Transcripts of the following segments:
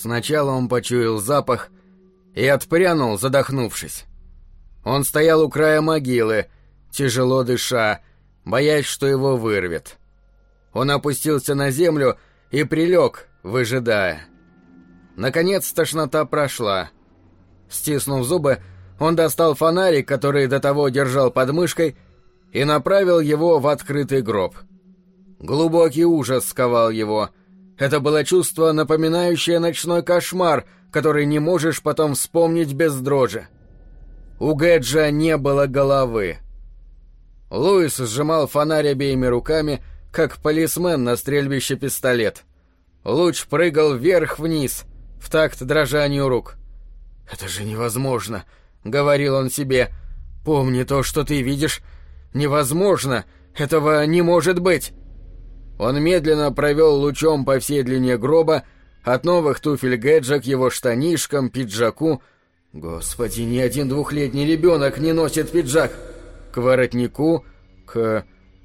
Сначала он почуял запах и отпрянул, задохнувшись. Он стоял у края могилы, тяжело дыша, боясь, что его вырвет. Он опустился на землю и прилег, выжидая. Наконец тошнота прошла. Стиснув зубы, он достал фонарик, который до того держал под мышкой, и направил его в открытый гроб. Глубокий ужас сковал его. Это было чувство, напоминающее ночной кошмар, который не можешь потом вспомнить без дрожи. У Гэджа не было головы. Луис сжимал фонарь обеими руками, как полисмен на стрельбище пистолет. Луч прыгал вверх-вниз, в такт дрожанию рук. «Это же невозможно», — говорил он себе. «Помни то, что ты видишь. Невозможно. Этого не может быть». Он медленно провел лучом по всей длине гроба, от новых туфель Гэджа к его штанишкам, пиджаку. Господи, ни один двухлетний ребенок не носит пиджак. К воротнику, к...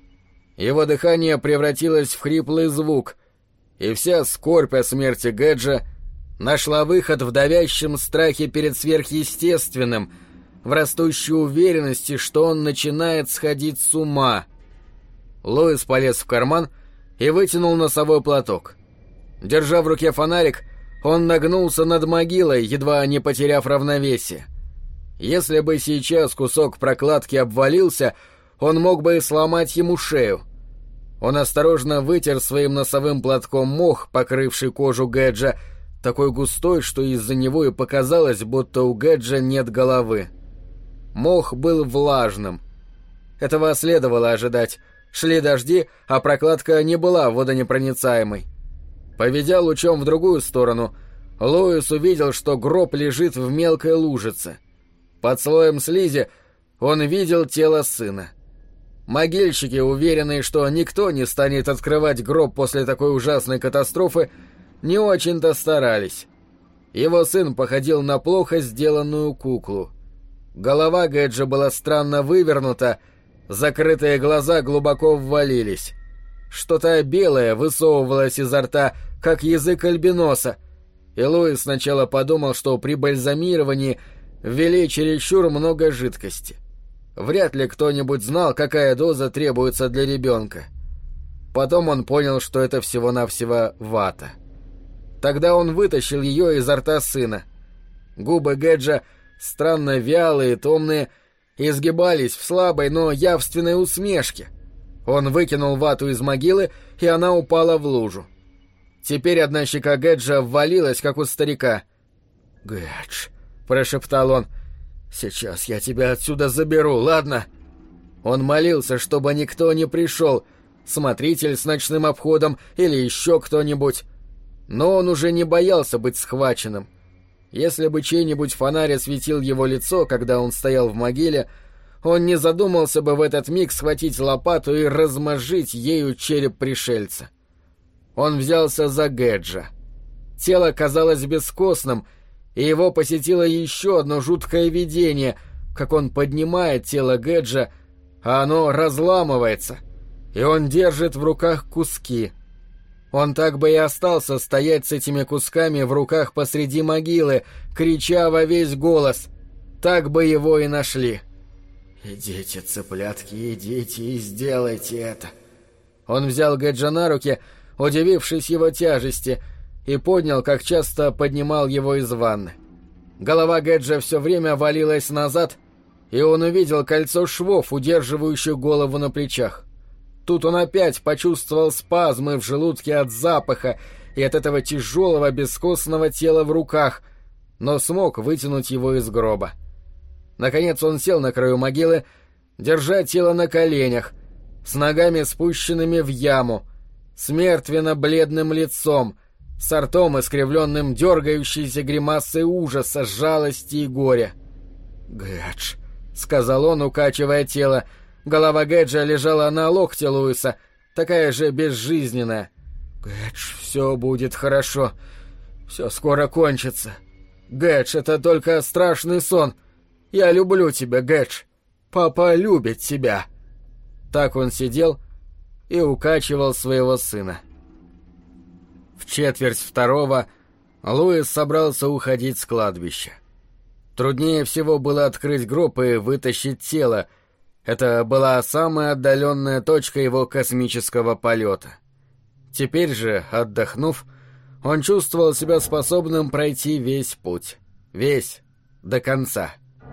Его дыхание превратилось в хриплый звук, и вся скорбь о смерти Гэджа нашла выход в давящем страхе перед сверхъестественным, в растущей уверенности, что он начинает сходить с ума. Луис полез в карман и вытянул носовой платок. Держа в руке фонарик, он нагнулся над могилой, едва не потеряв равновесие. Если бы сейчас кусок прокладки обвалился, он мог бы и сломать ему шею. Он осторожно вытер своим носовым платком мох, покрывший кожу Гэджа, такой густой, что из-за него и показалось, будто у Гэджа нет головы. Мох был влажным. Этого следовало ожидать. Шли дожди, а прокладка не была водонепроницаемой. Поведя лучом в другую сторону, Луис увидел, что гроб лежит в мелкой лужице. Под слоем слизи он видел тело сына. Могильщики, уверенные, что никто не станет открывать гроб после такой ужасной катастрофы, не очень-то старались. Его сын походил на плохо сделанную куклу. Голова Гэджа была странно вывернута, закрытые глаза глубоко ввалились. Что-то белое высовывалось изо рта, как язык альбиноса, и Луис сначала подумал, что при бальзамировании ввели чересчур много жидкости. Вряд ли кто-нибудь знал, какая доза требуется для ребенка. Потом он понял, что это всего-навсего вата. Тогда он вытащил ее изо рта сына. Губы Гэджа, странно вялые и томные, изгибались в слабой, но явственной усмешке. Он выкинул вату из могилы, и она упала в лужу. Теперь одна щека Гэджа ввалилась, как у старика. «Гэдж», — прошептал он, — «сейчас я тебя отсюда заберу, ладно?» Он молился, чтобы никто не пришел, смотритель с ночным обходом или еще кто-нибудь. Но он уже не боялся быть схваченным. Если бы чей-нибудь фонарь осветил его лицо, когда он стоял в могиле, он не задумался бы в этот миг схватить лопату и размозжить ею череп пришельца. Он взялся за Гэджа. Тело казалось бескостным, и его посетило еще одно жуткое видение, как он поднимает тело Гэджа, а оно разламывается, и он держит в руках куски. Он так бы и остался стоять с этими кусками в руках посреди могилы, крича во весь голос. Так бы его и нашли. «Идите, цыплятки, идите и сделайте это». Он взял Гэджа на руки, удивившись его тяжести, и поднял, как часто поднимал его из ванны. Голова Гэджа все время валилась назад, и он увидел кольцо швов, удерживающих голову на плечах. Тут он опять почувствовал спазмы в желудке от запаха и от этого тяжелого бескостного тела в руках, но смог вытянуть его из гроба. Наконец он сел на краю могилы, держа тело на коленях, с ногами спущенными в яму, с мертвенно-бледным лицом, с ртом искривленным дергающейся гримасой ужаса, жалости и горя. «Гэдж», — сказал он, укачивая тело. Голова Гэджа лежала на локте Луиса, такая же безжизненная. «Гэдж, все будет хорошо. Все скоро кончится. Гэдж, это только страшный сон. Я люблю тебя, Гэдж. Папа любит тебя». Так он сидел и укачивал своего сына. В 1:45 Луис собрался уходить с кладбища. Труднее всего было открыть гроб и вытащить тело. Это была самая отдаленная точка его космического полета. Теперь же, отдохнув, он чувствовал себя способным пройти весь путь. Весь. До конца.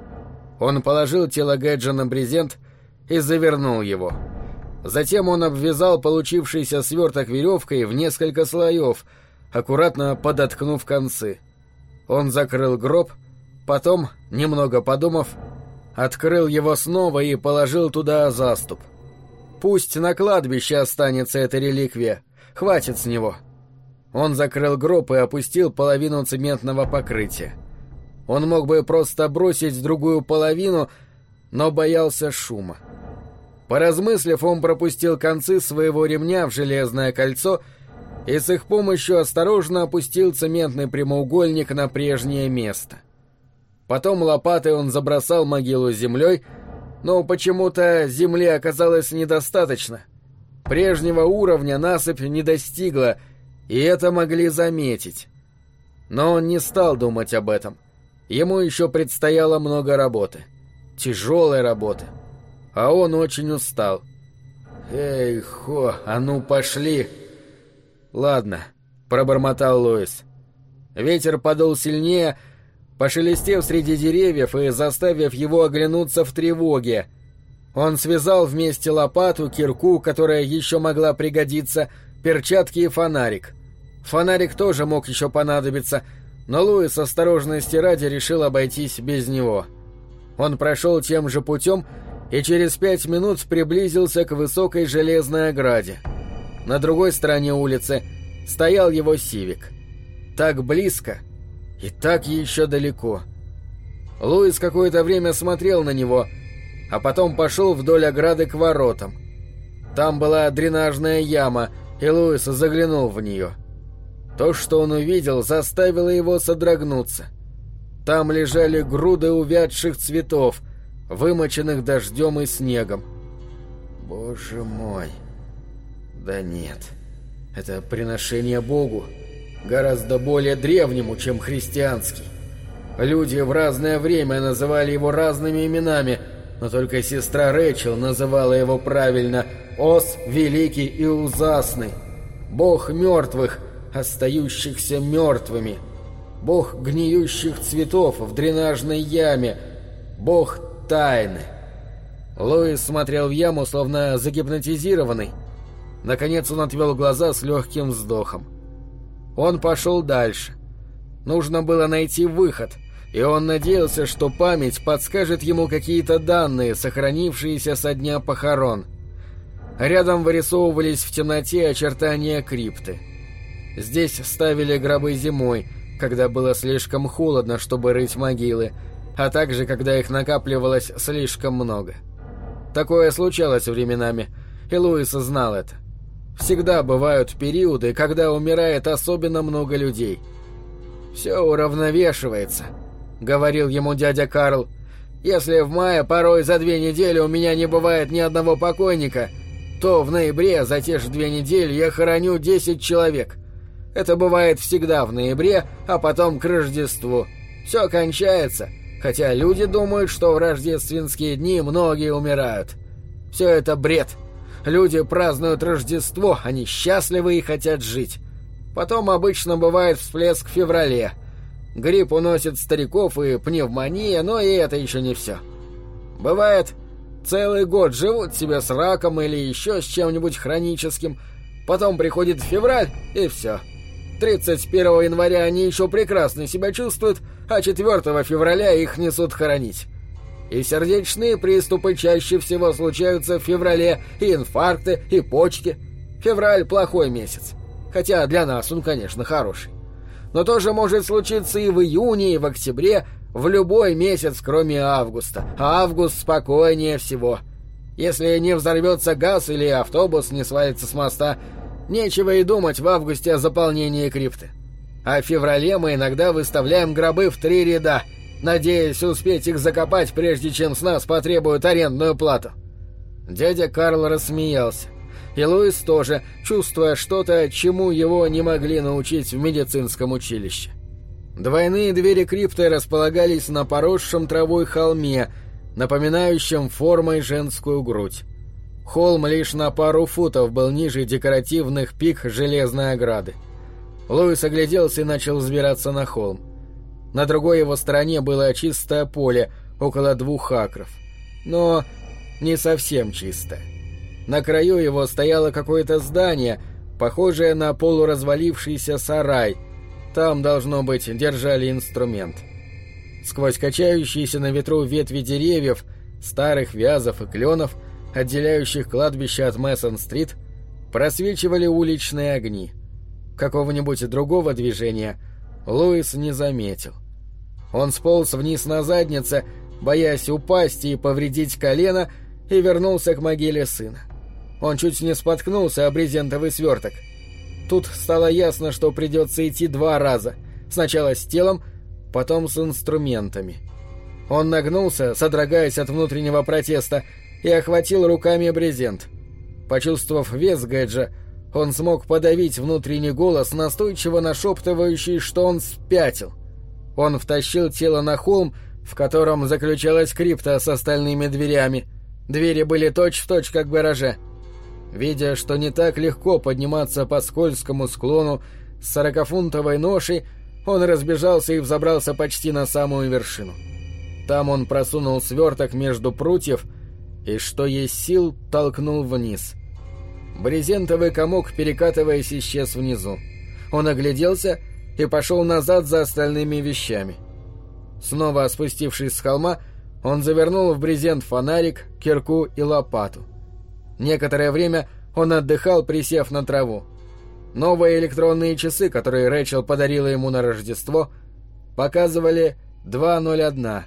Он положил тело Гэджа на брезент и завернул его. Затем он обвязал получившийся сверток веревкой в несколько слоев, аккуратно подоткнув концы. Он закрыл гроб, потом, немного подумав, открыл его снова и положил туда заступ. Пусть на кладбище останется эта реликвия, хватит с него. Он закрыл гроб и опустил половину цементного покрытия. Он мог бы просто бросить другую половину, но боялся шума. Поразмыслив, он пропустил концы своего ремня в железное кольцо и с их помощью осторожно опустил цементный прямоугольник на прежнее место. Потом лопатой он забросал могилу землей, но почему-то земли оказалось недостаточно. Прежнего уровня насыпь не достигла, и это могли заметить. Но он не стал думать об этом. Ему еще предстояло много работы. Тяжелой работы. А он очень устал. «Эй, хо, а ну пошли!» «Ладно», — пробормотал Луис. Ветер подул сильнее, пошелестев среди деревьев и заставив его оглянуться в тревоге. Он связал вместе лопату, кирку, которая еще могла пригодиться, перчатки и фонарик. Фонарик тоже мог еще понадобиться, но Луис осторожности ради решил обойтись без него. Он прошел тем же путем и через 5 минут приблизился к высокой железной ограде. На другой стороне улицы стоял его Сивик. Так близко и так еще далеко. Луис какое-то время смотрел на него, а потом пошел вдоль ограды к воротам. Там была дренажная яма, и Луис заглянул в нее. То, что он увидел, заставило его содрогнуться. Там лежали груды увядших цветов, вымоченных дождем и снегом. Боже мой! Да нет, это приношение Богу, гораздо более древнему, чем христианский. Люди в разное время называли его разными именами, но только сестра Рэйчел называла его правильно «Ос Великий и Ужасный», Бог мертвых, остающихся мертвыми, Бог гниющих цветов в дренажной яме, Бог тайны. Луис смотрел в яму, словно загипнотизированный. Наконец он отвел глаза с легким вздохом. Он пошел дальше. Нужно было найти выход, и он надеялся, что память подскажет ему какие-то данные, сохранившиеся со дня похорон. Рядом вырисовывались в темноте очертания крипты. Здесь ставили гробы зимой, когда было слишком холодно, чтобы рыть могилы, а также когда их накапливалось слишком много. Такое случалось временами, и Луис знал это. Всегда бывают периоды, когда умирает особенно много людей. «Все уравновешивается», — говорил ему дядя Карл. «Если в мае порой за 2 недели у меня не бывает ни одного покойника, то в ноябре за те же 2 недели я хороню 10 человек. Это бывает всегда в ноябре, а потом к Рождеству. Все кончается, хотя люди думают, что в рождественские дни многие умирают. Все это бред. Люди празднуют Рождество, они счастливы и хотят жить. Потом обычно бывает всплеск в феврале. Грипп уносит стариков и пневмония, но и это еще не все. Бывает, целый год живут себе с раком или еще с чем-нибудь хроническим. Потом приходит февраль, и все. 31 января они еще прекрасно себя чувствуют, а 4 февраля их несут хоронить. И сердечные приступы чаще всего случаются в феврале, и инфаркты, и почки. Февраль – плохой месяц. Хотя для нас он, конечно, хороший. Но тоже может случиться и в июне, и в октябре, в любой месяц, кроме августа. А август спокойнее всего. Если не взорвется газ или автобус не свалится с моста, нечего и думать в августе о заполнении крипты. А в феврале мы иногда выставляем гробы в 3 ряда, надеясь успеть их закопать, прежде чем с нас потребуют арендную плату. Дядя Карл рассмеялся. И Луис тоже, чувствуя что-то, чему его не могли научить в медицинском училище. Двойные двери крипты располагались на поросшем травой холме, напоминающем формой женскую грудь. Холм лишь на пару футов был ниже декоративных пик железной ограды. Луис огляделся и начал взбираться на холм. На другой его стороне было чистое поле, около 2 акров. Но не совсем чистое. На краю его стояло какое-то здание, похожее на полуразвалившийся сарай. Там, должно быть, держали инструмент. Сквозь качающиеся на ветру ветви деревьев, старых вязов и кленов, отделяющих кладбище от Мэсон-стрит, просвечивали уличные огни. Какого-нибудь другого движения Луис не заметил. Он сполз вниз на заднице, боясь упасть и повредить колено, и вернулся к могиле сына. Он чуть не споткнулся о брезентовый сверток. Тут стало ясно, что придется идти 2 раза. Сначала с телом, потом с инструментами. Он нагнулся, содрогаясь от внутреннего протеста, и охватил руками брезент. Почувствовав вес Гэджа, он смог подавить внутренний голос, настойчиво нашептывающий, что он спятил. Он втащил тело на холм, в котором заключалась крипта с остальными дверями. Двери были точь-в-точь, как в гараже. Видя, что не так легко подниматься по скользкому склону с 40-фунтовой ношей, он разбежался и взобрался почти на самую вершину. Там он просунул сверток между прутьев и, что есть сил, толкнул вниз. Брезентовый комок, перекатываясь, исчез внизу. Он огляделся и пошел назад за остальными вещами. Снова спустившись с холма, он завернул в брезент фонарик, кирку и лопату. Некоторое время он отдыхал, присев на траву. Новые электронные часы, которые Рэйчел подарила ему на Рождество, показывали 2:01.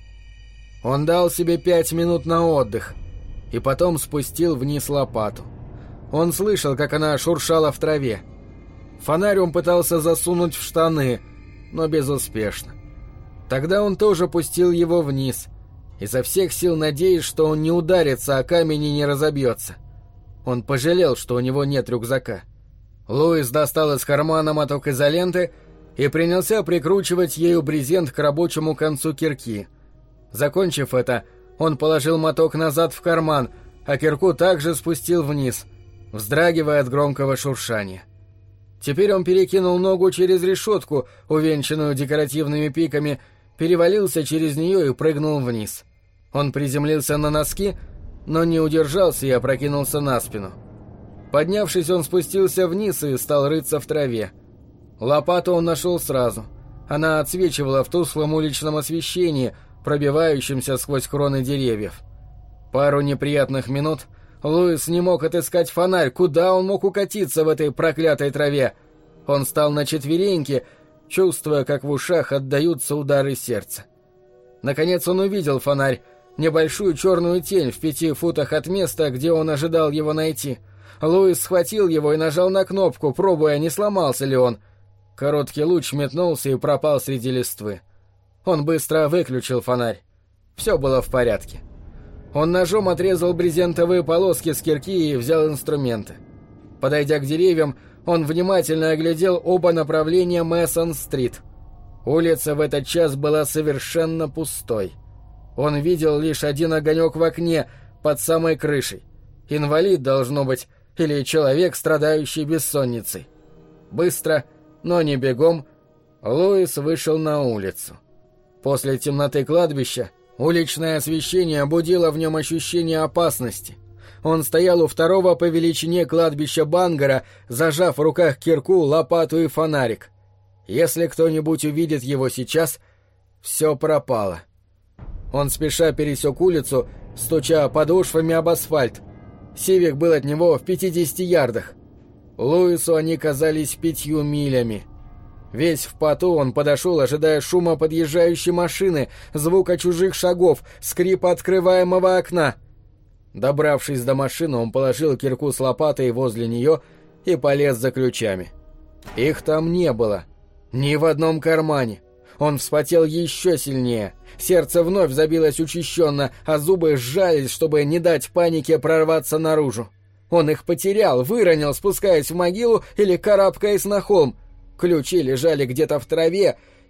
Он дал себе 5 минут на отдых и потом спустил вниз лопату. Он слышал, как она шуршала в траве. Фонарь он пытался засунуть в штаны, но безуспешно. Тогда он тоже пустил его вниз, изо всех сил надеясь, что он не ударится о камень и не разобьется. Он пожалел, что у него нет рюкзака. Луис достал из кармана моток изоленты и принялся прикручивать ею брезент к рабочему концу кирки. Закончив это, он положил моток назад в карман, а кирку также спустил вниз, вздрагивая от громкого шуршания. Теперь он перекинул ногу через решетку, увенчанную декоративными пиками, перевалился через нее и прыгнул вниз. Он приземлился на носки, но не удержался и опрокинулся на спину. Поднявшись, он спустился вниз и стал рыться в траве. Лопату он нашел сразу. Она отсвечивала в тусклом уличном освещении, пробивающемся сквозь кроны деревьев. Пару неприятных минут Луис не мог отыскать фонарь, куда он мог укатиться в этой проклятой траве. Он встал на четвереньки, чувствуя, как в ушах отдаются удары сердца. Наконец он увидел фонарь, небольшую черную тень в 5 футах от места, где он ожидал его найти. Луис схватил его и нажал на кнопку, пробуя, не сломался ли он. Короткий луч метнулся и пропал среди листвы. Он быстро выключил фонарь. Все было в порядке. Он ножом отрезал брезентовые полоски с кирки и взял инструменты. Подойдя к деревьям, он внимательно оглядел оба направления Мэсон-стрит. Улица в этот час была совершенно пустой. Он видел лишь один огонек в окне под самой крышей. Инвалид, должно быть, или человек, страдающий бессонницей. Быстро, но не бегом, Луис вышел на улицу. После темноты кладбища уличное освещение будило в нем ощущение опасности. Он стоял у второго по величине кладбища Бангора, зажав в руках кирку, лопату и фонарик. Если кто-нибудь увидит его сейчас, все пропало. Он спеша пересек улицу, стуча подошвами об асфальт. Сивик был от него в 50 ярдах. Луису они казались 5 милями. Весь в поту он подошел, ожидая шума подъезжающей машины, звука чужих шагов, скрипа открываемого окна. Добравшись до машины, он положил кирку с лопатой возле нее и полез за ключами. Их там не было. Ни в одном кармане. Он вспотел еще сильнее. Сердце вновь забилось учащенно, а зубы сжались, чтобы не дать панике прорваться наружу. Он их потерял, выронил, спускаясь в могилу или карабкаясь на холм. Ключи лежали где-то в траве,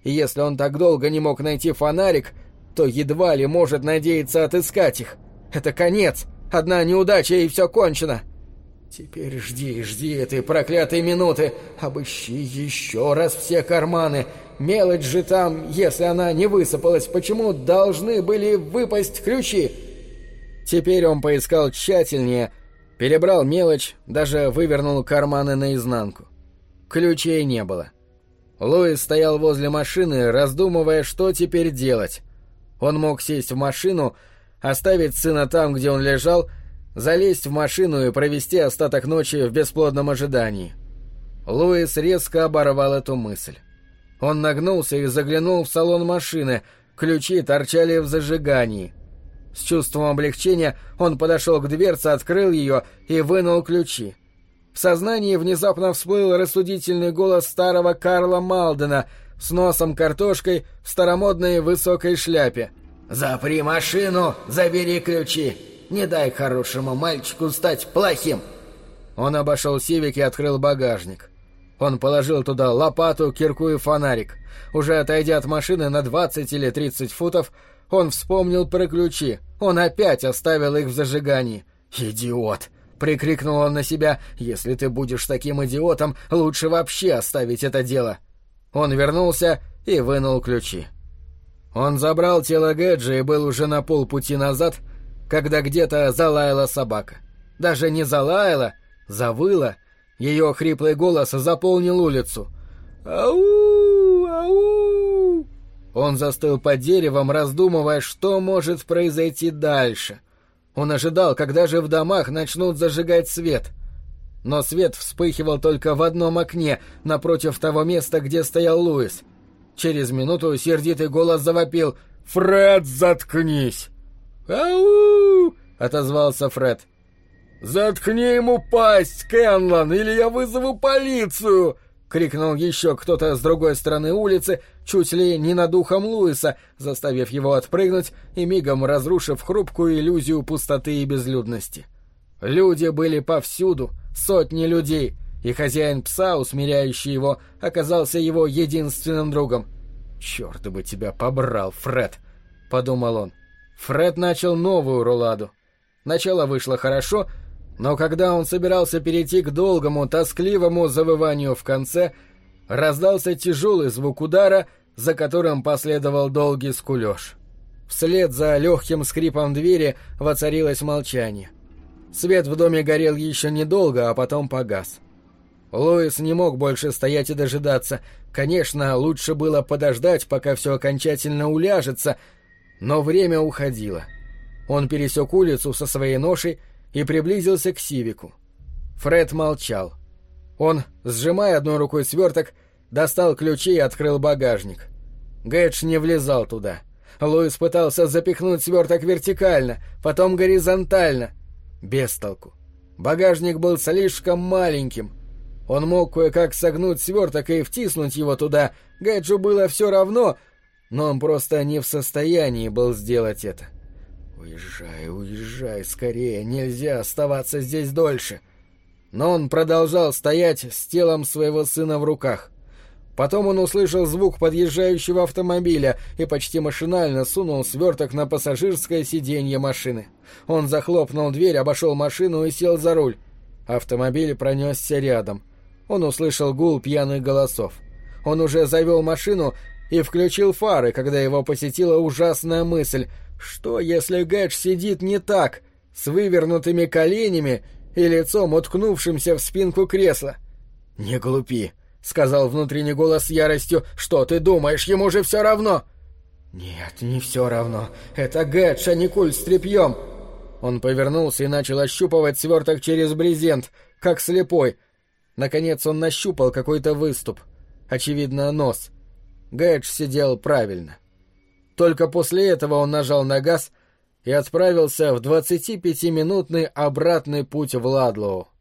И если он так долго не мог найти фонарик, то едва ли может надеяться отыскать их. Это конец. Одна неудача, и все кончено. Теперь жди этой проклятой минуты. Обыщи еще раз все карманы. Мелочь же там, если она не высыпалась, почему должны были выпасть ключи? Теперь он поискал тщательнее, перебрал мелочь, даже вывернул карманы наизнанку. Ключей не было. Луис стоял возле машины, раздумывая, что теперь делать. Он мог сесть в машину, оставить сына там, где он лежал, залезть в машину и провести остаток ночи в бесплодном ожидании. Луис резко оборвал эту мысль. Он нагнулся и заглянул в салон машины, ключи торчали в зажигании. С чувством облегчения он подошел к дверце, открыл ее и вынул ключи. В сознании внезапно всплыл рассудительный голос старого Карла Малдена с носом картошкой в старомодной высокой шляпе. «Запри машину, забери ключи. Не дай хорошему мальчику стать плохим». Он обошел Сивик и открыл багажник. Он положил туда лопату, кирку и фонарик. Уже отойдя от машины на 20 или 30 футов, он вспомнил про ключи. Он опять оставил их в зажигании. «Идиот!» — прикрикнул он на себя. «Если ты будешь таким идиотом, лучше вообще оставить это дело». Он вернулся и вынул ключи. Он забрал тело Гэджа и был уже на полпути назад, когда где-то залаяла собака. Даже не залаяла, завыла. Ее хриплый голос заполнил улицу. «Ау! Ау!» Он застыл под деревом, раздумывая, что может произойти дальше. Он ожидал, когда же в домах начнут зажигать свет. Но свет вспыхивал только в одном окне, напротив того места, где стоял Луис. Через минуту сердитый голос завопил: «Фред, заткнись!» «Ау!» — отозвался Фред. «Заткни ему пасть, Кенлан, или я вызову полицию!» — крикнул еще кто-то с другой стороны улицы, чуть ли не над ухом Луиса, заставив его отпрыгнуть и мигом разрушив хрупкую иллюзию пустоты и безлюдности. Люди были повсюду, сотни людей, и хозяин пса, усмиряющий его, оказался его единственным другом. «Черт бы тебя побрал, Фред!» — подумал он. Фред начал новую руладу. Начало вышло хорошо, но когда он собирался перейти к долгому, тоскливому завыванию в конце, раздался тяжелый звук удара, за которым последовал долгий скулёж. Вслед за легким скрипом двери воцарилось молчание. Свет в доме горел еще недолго, а потом погас. Луис не мог больше стоять и дожидаться. Конечно, лучше было подождать, пока все окончательно уляжется, но время уходило. Он пересек улицу со своей ношей и приблизился к Сивику. Фред молчал. Он, сжимая одной рукой сверток, достал ключи и открыл багажник. Гэдж не влезал туда. Луис пытался запихнуть сверток вертикально, потом горизонтально. Без толку. Багажник был слишком маленьким. Он мог кое-как согнуть сверток и втиснуть его туда. Гэджу было все равно, но он просто не в состоянии был сделать это. «Уезжай, уезжай скорее, нельзя оставаться здесь дольше». Но он продолжал стоять с телом своего сына в руках. Потом он услышал звук подъезжающего автомобиля и почти машинально сунул сверток на пассажирское сиденье машины. Он захлопнул дверь, обошел машину и сел за руль. Автомобиль пронесся рядом. Он услышал гул пьяных голосов. Он уже завел машину и включил фары, когда его посетила ужасная мысль: что если Гэдж сидит не так, с вывернутыми коленями и лицом, уткнувшимся в спинку кресла? «Не глупи», — сказал внутренний голос с яростью. «Что ты думаешь, ему же все равно?» «Нет, не все равно. Это Гэдж, а не куль с тряпьем». Он повернулся и начал ощупывать сверток через брезент, как слепой. Наконец он нащупал какой-то выступ. Очевидно, нос. Гэдж сидел правильно. Только после этого он нажал на газ и отправился в 25-минутный обратный путь в Ладлоу.